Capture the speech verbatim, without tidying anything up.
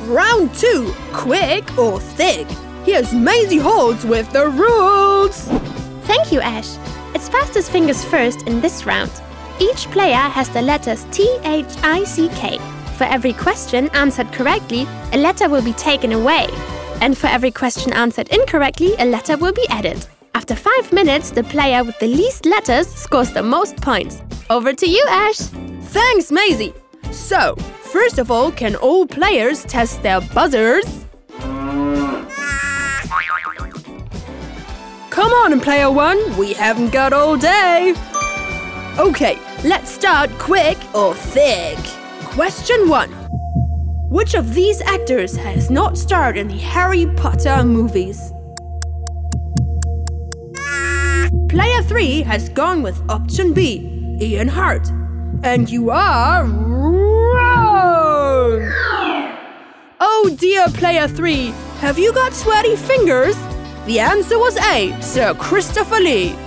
Round two, quick or thick? Here's Maisie Holtz with the rules. Thank you, Ash. It's fastest fingers first in this round. Each player has the letters T H I C K. For every question answered correctly, a letter will be taken away. And for every question answered incorrectly, a letter will be added. After five minutes, the player with the least letters scores the most points. Over to you, Ash. Thanks, Maisie. So, first of all, can all players test their buzzers? Come on, player one, we haven't got all day. Okay, let's start quick or thick. Question one. Which of these actors has not starred in the Harry Potter movies? Player three has gone with option B, Ian Hart. And you are wrong! Oh dear, player three, have you got sweaty fingers? The answer was A, Sir Christopher Lee.